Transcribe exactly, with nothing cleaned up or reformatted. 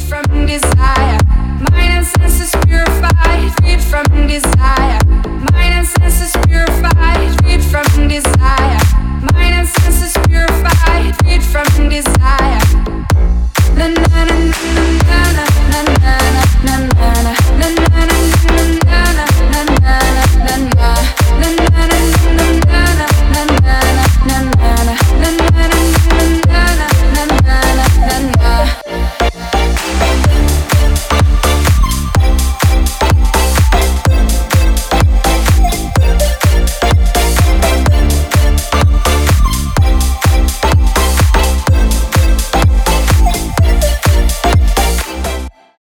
from desire. Mind and senses purified, freed from desire. Mind and senses purified, freed from desire.